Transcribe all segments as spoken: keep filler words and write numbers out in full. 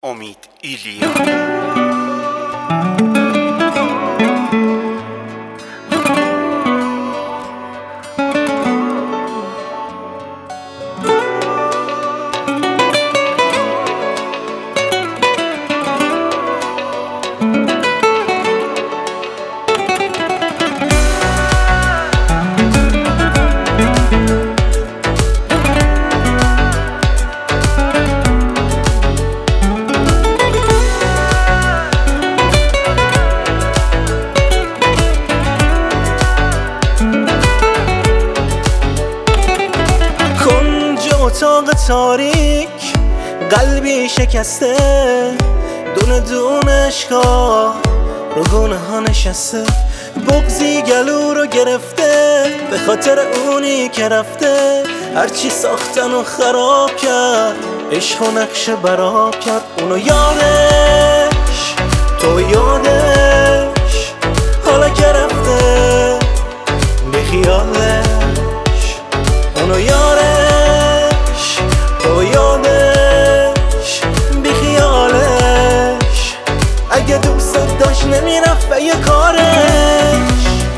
امید ایلیا. اتاق تاریک قلبی شکسته، دونه دونه اشکا رو گونه ها نشسته، بغضی گلو رو گرفته به خاطر اونی که رفته. هرچی ساختن و خراب کرد، عشق و نقشه براب کرد. اونو یادش، تو یادش، حالا که رفته بی خیالش. اونو یادش، تو یادش، بی خیالش. اگه دوست داشت نمیرفت به یه کارش.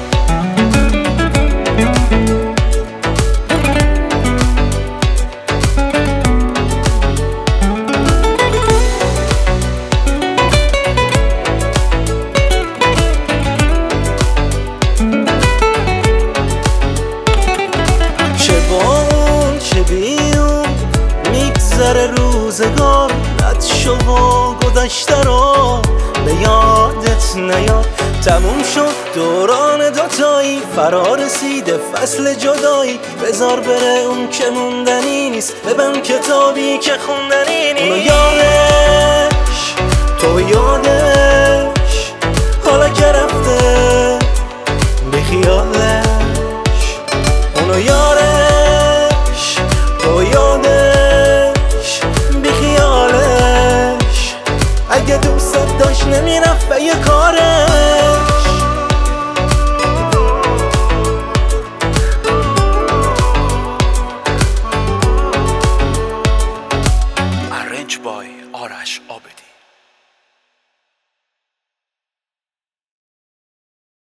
چه با اون چه بیون میگذره روزگار، رد شو و گذشته رو به یادت نیاد. تموم شد دوران دوتایی، فرا رسیده فصل جدایی. بذار بره اون که موندنی نیست، ببن کتابی که خوندنی نیست. اونو یادش، تو یادش، حالا که رفته بی خیالش. اونو یادش، تو یادش، بی خیالش. اگه دوست داشت نمیرفت به یه کارش.